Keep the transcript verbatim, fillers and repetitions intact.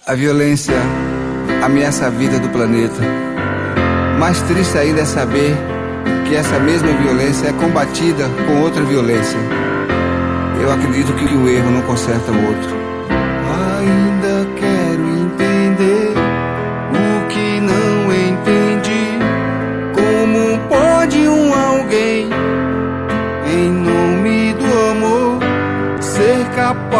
A violência ameaça a vida do planeta. Mais triste ainda é saber que essa mesma violência é combatida com outra violência. Eu acredito que o erro não conserta o outro. Ainda quero entender o que não entendi. Como pode um alguém, em nome do amor, ser capaz